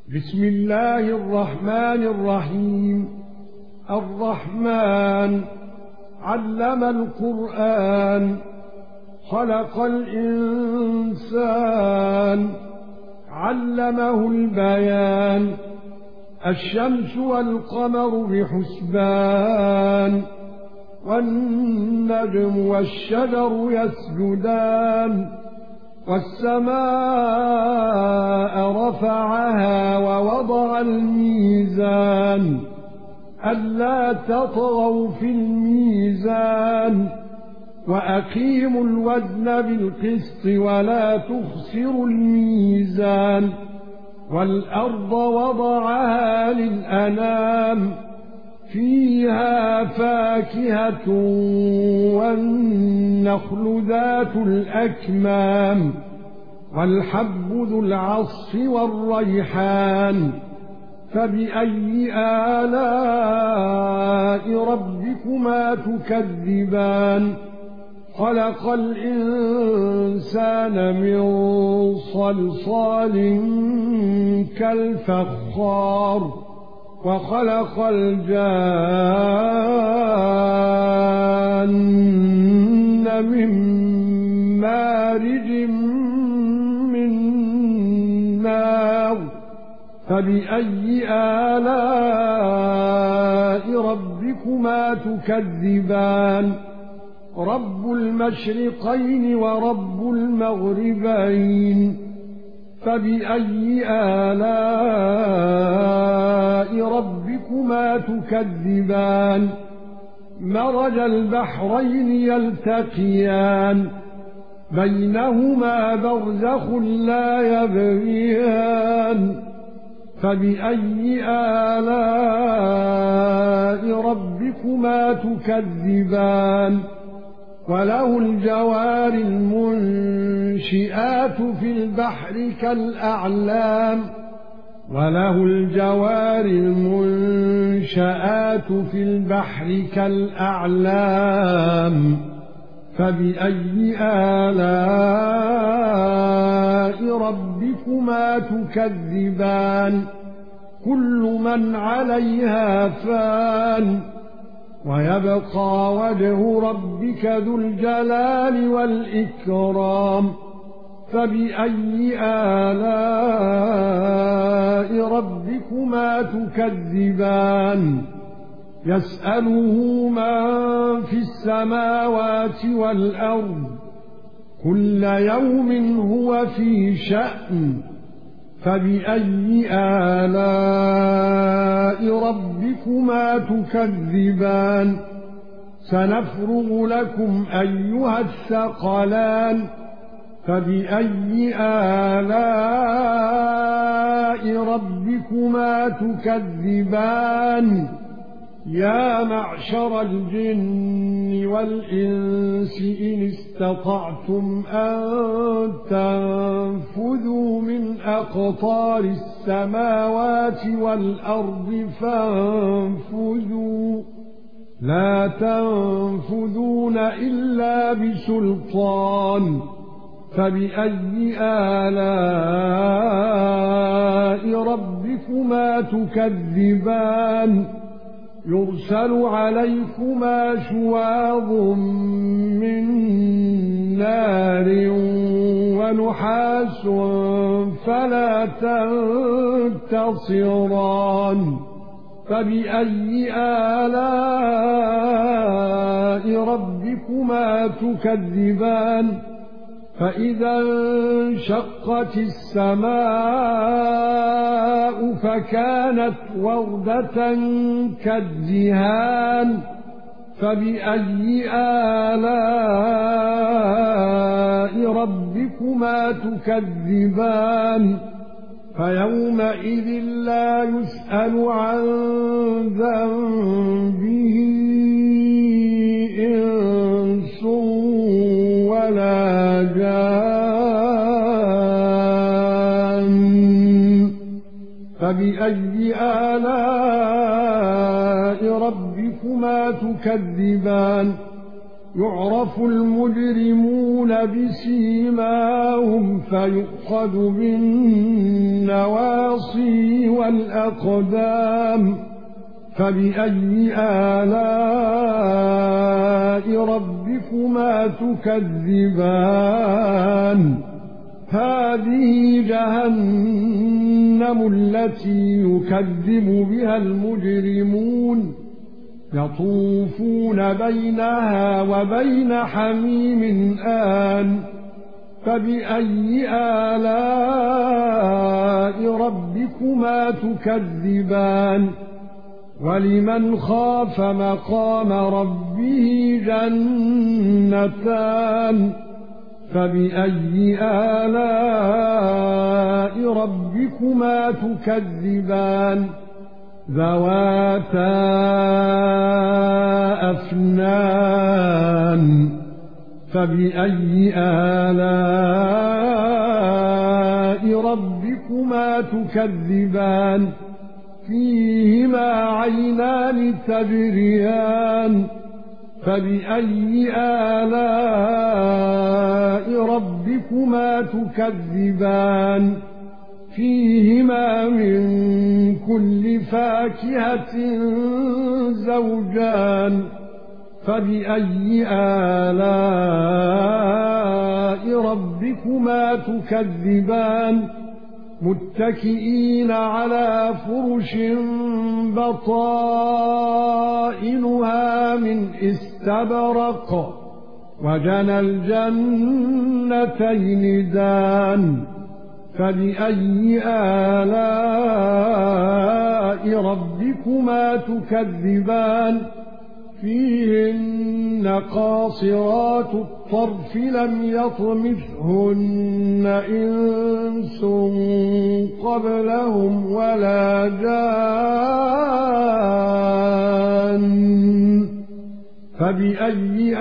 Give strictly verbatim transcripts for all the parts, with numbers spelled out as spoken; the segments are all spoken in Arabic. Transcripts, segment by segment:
بسم الله الرحمن الرحيم. الرحمن علم القرآن، خلق الإنسان، علمه البيان. الشمس والقمر بحسبان، والنجم والشجر يسجدان. والسماء رفعها ووضع الميزان، ألا تطغوا في الميزان، وأقيموا الوزن بالقسط ولا تخسروا الميزان. والأرض وضعها للأنام، فيها فاكهة والنخل ذات الأكمام، والحب ذو العصف والريحان. فبأي آلاء ربكما تكذبان؟ خلق الإنسان من صلصال كالفخار، وخلق الجان من مارج من نار. فبأي آلاء ربكما تكذبان؟ رب المشرقين ورب المغربين. فبأي آلاء ربكما تكذبان؟ مرج البحرين يلتقيان، بينهما برزخ لا يبغيان. فبأي آلاء ربكما تكذبان؟ وله الجوار المنشئات في البحر كالأعلام، وله الجوار المنشآت في البحر كالأعلام. فبأي آلاء ربكما تكذبان؟ كل من عليها فان، ويبقى وجه ربك ذو الجلال والإكرام. فبأي آلاء ربكما تكذبان؟ يسأله من في السماوات والأرض، كل يوم هو في شأن. فبأي آلاء ربكما تكذبان؟ سنفرغ لكم أيها الثقلان. فبأي آلاء ربكما تكذبان؟ يا معشر الجن والإنس إن استطعتم أن تنفذوا من أقطار السماوات والأرض فانفذوا، لا تنفذون إلا بسلطان. فبأي آلاء ربكما تكذبان؟ يرسل عليكما شواظ من نار ونحاس فلا تنتصران. فبأي آلاء ربكما تكذبان؟ فإذا انشقت السماء فكانت وردة كالدهان. فبأي آلاء ربكما تكذبان؟ فيومئذ لا يسأل عن ذنبه إنس ولا جان. فبأي آلاء ربكما تكذبان؟ يعرف المجرمون بسيماهم فيؤخذ بالنواصي والأقدام فبأي آلاء ربكما تكذبان هذه جهنم التي يكذب بها المجرمون يطوفون بينها وبين حميم آن فبأي آلاء ربكما تكذبان ولمن خاف مقام ربه جنتان فبأي آلاء ربكما تكذبان ذواتا أفنان فبأي آلاء ربكما تكذبان فيهما عينان تجريان فبأي آلاء ربكما تكذبان فيهما من كل فاكهة زوجان فبأي آلاء ربكما تكذبان متكئين على فرش بطائنها من استبرق وجنى الجنتين دان فبأي آلاء ربكما تكذبان فيهن قاصرات الطرف لم يطمثهن إنس قبلهم ولا جان فبأي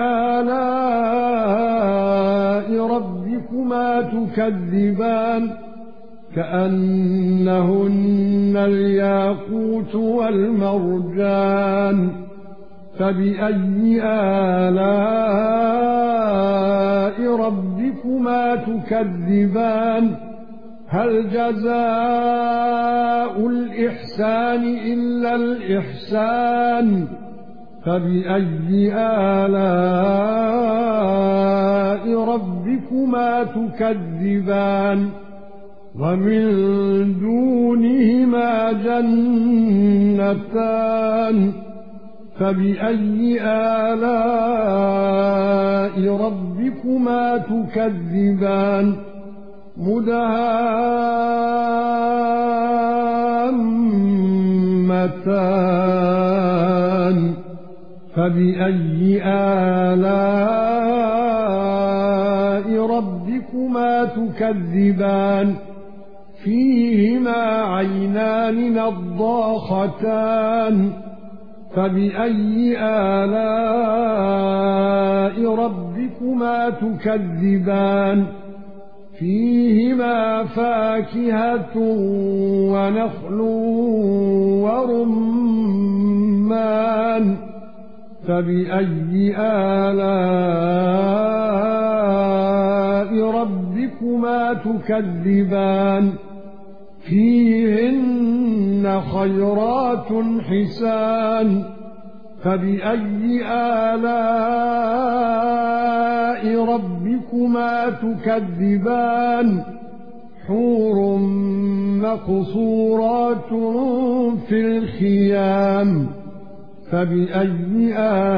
آلاء ربكما تكذبان كأنهن الياقوت والمرجان فبأي آلاء ربكما تكذبان هل جزاء الإحسان إلا الإحسان فبأي آلاء ربكما تكذبان ومن دونهما جنتان فبأي آلاء ربكما تكذبان مدهامتان فبأي آلاء ربكما تكذبان فيهما عينان نضاختان فبأي آلاء ربكما تكذبان فيهما فاكهة ونخل ورمان فبأي آلاء ربكما تكذبان فيهن خيرات حسان فبأي آلاء ربكما تكذبان حور مقصورات في الخيام فبأي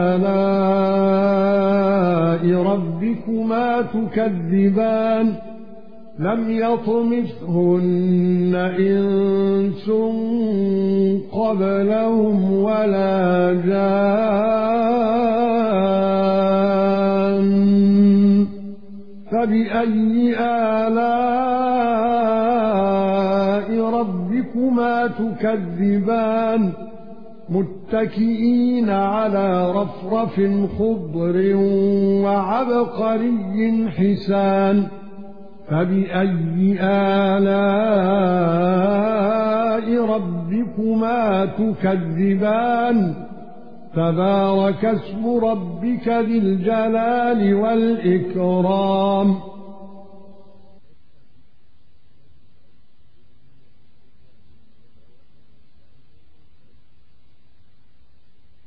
آلاء ربكما تكذبان لم يطمثهن إنس قبلهم ولا جان فبأي آلاء ربكما تكذبان متكئين على رفرف خضر وعبقري حسان فبأي آلاء ربكما تكذبان تبارك اسم ربك ذي الجلال والإكرام.